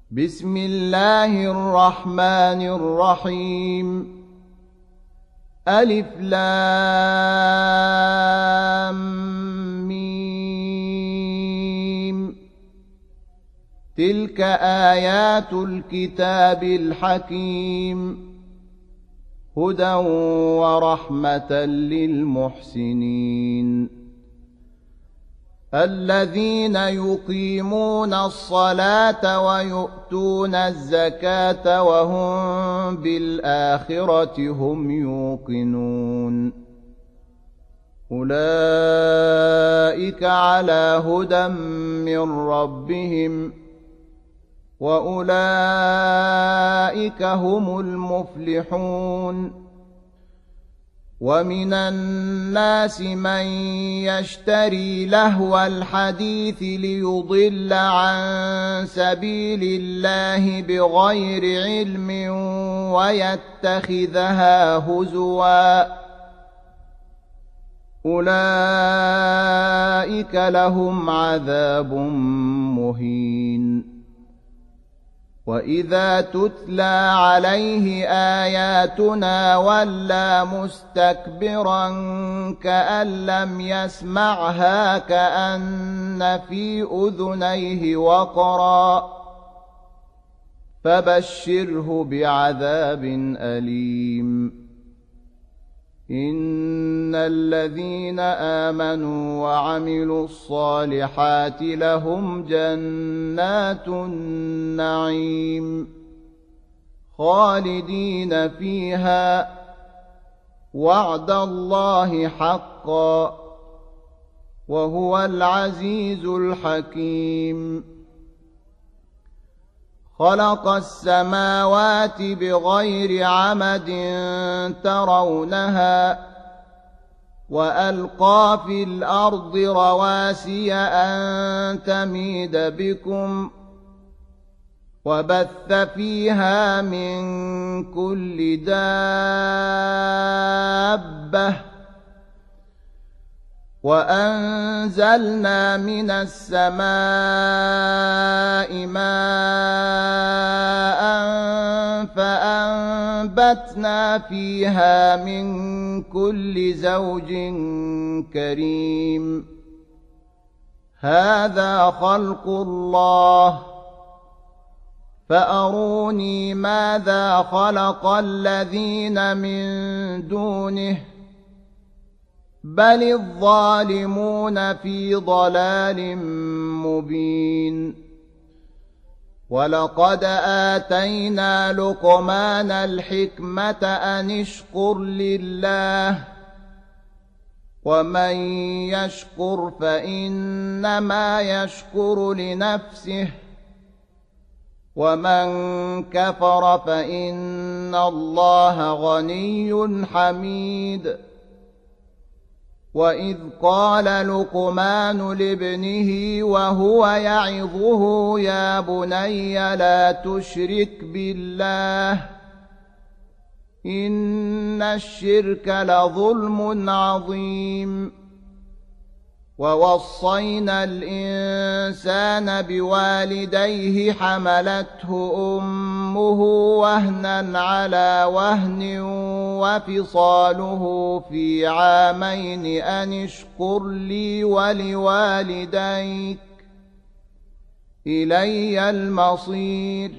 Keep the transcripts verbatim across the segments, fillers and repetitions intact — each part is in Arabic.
بسم الله الرحمن الرحيم. ألف لام ميم. تلك آيات الكتاب الحكيم، هدى ورحمة للمحسنين الذين يقيمون الصلاة ويؤتون الزكاة وهم بالآخرة هم يوقنون. أولئك على هدى من ربهم وأولئك هم المفلحون. ومن الناس من يشتري لهو الحديث ليضل عن سبيل الله بغير علم ويتخذها هزوا، أولئك لهم عذاب مهين. وإذا تتلى عليه آياتنا ولى مستكبرا كأن لم يسمعها كأن في أذنيه وقرا، فبشره بعذاب أليم. إن الذين آمنوا وعملوا الصالحات لهم جنات النعيم خالدين فيها، وعد الله حقا، وهو العزيز الحكيم. خلق السماوات بغير عمد ترونها، وألقى في الأرض رواسي أن تميد بكم، وبث فيها من كل دابة، وأنزلنا من السماء ماء فأنبتنا فيها من كل زوج كريم. هذا خلق الله، فأروني ماذا خلق الذين من دونه، بل الظالمون في ضلال مبين. ولقد آتينا لقمان الحكمة أن اشكر لله، ومن يشكر فإنما يشكر لنفسه، ومن كفر فإن الله غني حميد. وإذ قال لقمان لابنه وهو يعظه يا بني لا تشرك بالله إن الشرك لظلم عظيم. ووصينا الإنسان بوالديه حملته أمه وهنا على وهن وفصاله في عامين أن اشكر لي ولوالديك إلي المصير.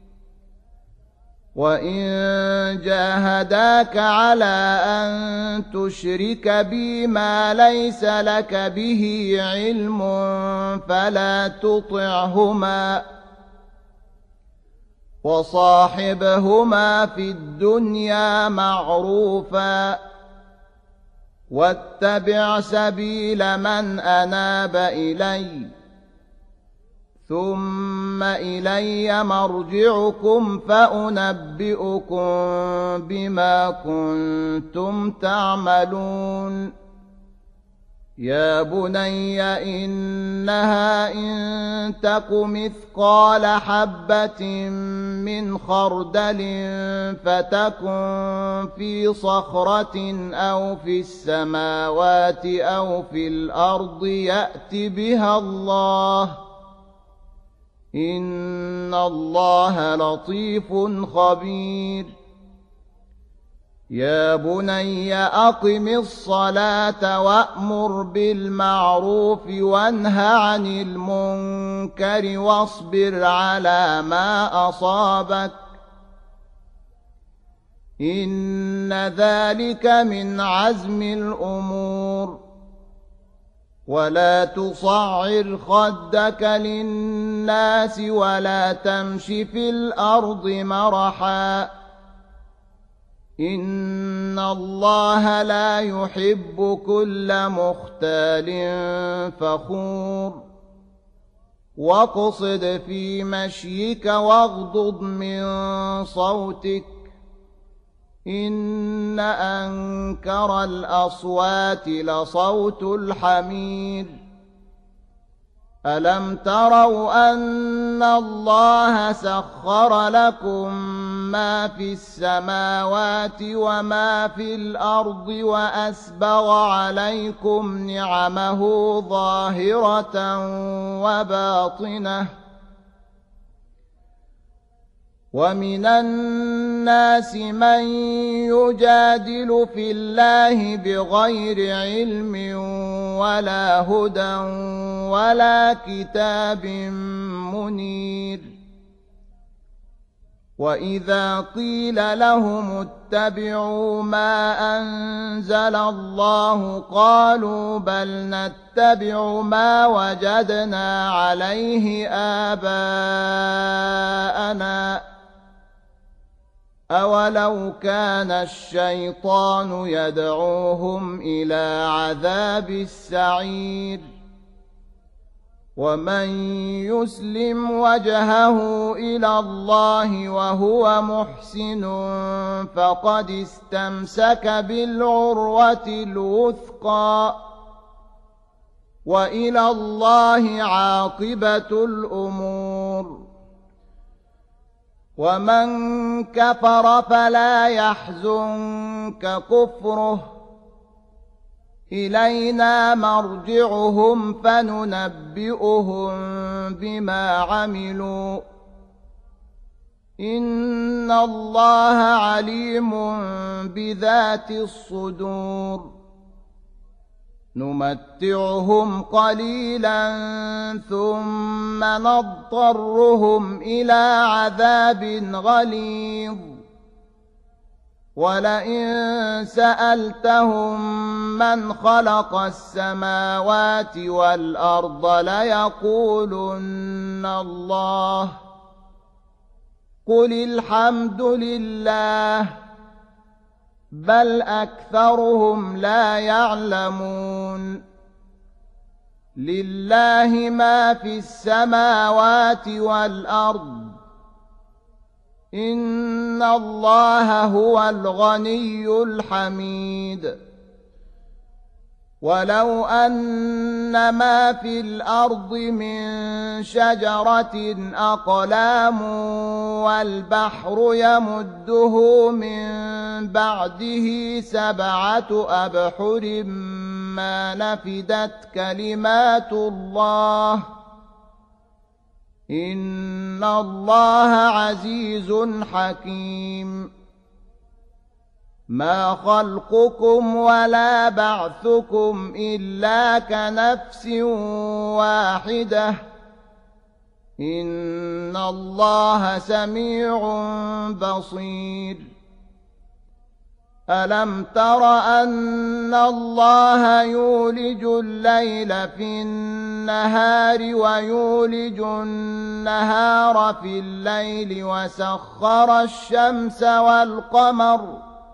وإن جاهداك على أن تشرك بي ما ليس لك به علم فلا تطعهما، وصاحبهما في الدنيا معروفا، واتبع سبيل من أناب إلي، ثم إلي مرجعكم فأنبئكم بما كنتم تعملون. يا بني إنها إن تك مثقال حبة من خردل فتكن في صخرة أو في السماوات أو في الأرض يأت بها الله إن الله لطيف خبير يا بني أقم الصلاة وأمر بالمعروف وانه عن المنكر واصبر على ما أصابك إن ذلك من عزم الأمور ولا تصعر خدك للناس ولا تمش في الأرض مرحا إن الله لا يحب كل مختال فخور واقصد في مشيك واغضض من صوتك إن أنكر الأصوات لصوت الحمير ألم تروا أن الله سخر لكم ما في السماوات وما في الأرض وأسبغ عليكم نعمه ظاهرة وباطنة ومن الناس من يجادل في الله بغير علم ولا هدى ولا كتاب منير وإذا قيل لهم اتبعوا ما أنزل الله قالوا بل نتبع ما وجدنا عليه آباءنا أولو كان الشيطان يدعوهم إلى عذاب السعير ومن يسلم وجهه إلى الله وهو محسن فقد استمسك بالعروة الوثقى وإلى الله عاقبة الأمور ومن كفر فلا يحزنك كفره إلينا مرجعهم فننبئهم بما عملوا إن الله عليم بذات الصدور نمتعهم قليلا ثم نضطرهم إلى عذاب غليظ ولئن سألتهم من خلق السماوات والأرض ليقولن الله قل الحمد لله بل أكثرهم لا يعلمون لله ما في السماوات والأرض إن الله هو الغني الحميد ولو أن ما في الأرض من شجرة أقلام والبحر يمده من بعده سبعة أبحر ما نفدت كلمات الله إن الله عزيز حكيم ما خلقكم ولا بعثكم إلا كنفس واحدة إن الله سميع بصير ألم تر أن الله يولج الليل في النهار ويولج النهار في الليل وسخر الشمس والقمر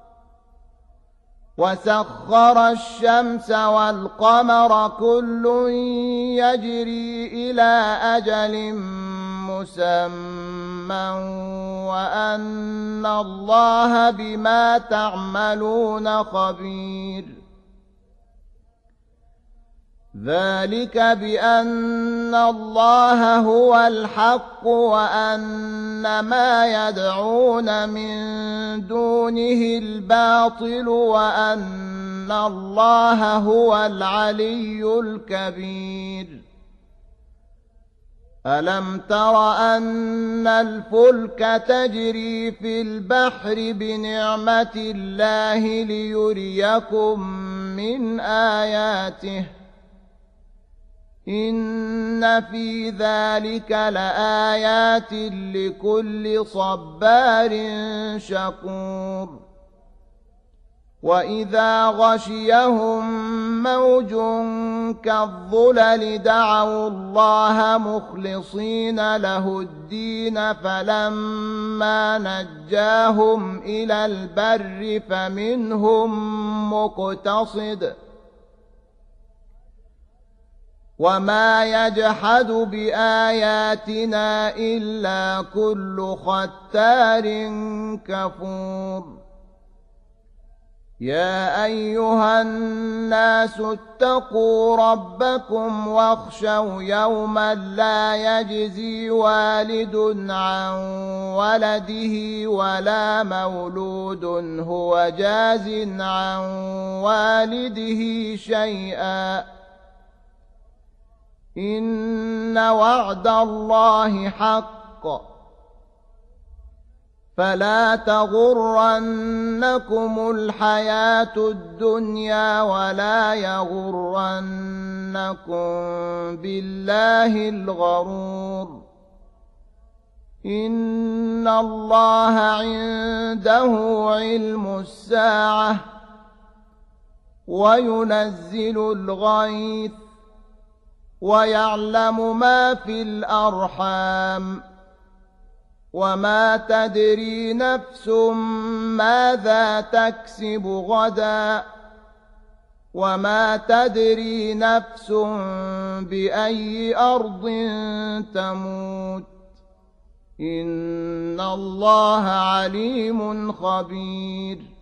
وسخر الشمس والقمر كل يجري إلى أجل مسمى وأن الله بما تعملون خبير ذلك بأن الله هو الحق وأن ما يدعون من دونه الباطل وأن الله هو العلي الكبير ألم تر أن الفلك تجري في البحر بنعمة الله ليريكم من آياته إن في ذلك لآيات لكل صبار شكور وإذا غشيهم موج كالظلل دعوا الله مخلصين له الدين فلما نجاهم إلى البر فمنهم مقتصد وما يجحد بآياتنا إلا كل ختار كفور يا أيها الناس اتقوا ربكم واخشوا يوما لا يجزي والد عن ولده ولا مولود هو جاز عن والده شيئا إن وعد الله حق فلا تغرنكم الحياة الدنيا ولا يغرنكم بالله الغرور إن الله عنده علم الساعة وينزل الغيث ويعلم ما في الأرحام وما تدري نفس ماذا تكسب غدا وما تدري نفس بأي أرض تموت إن الله عليم خبير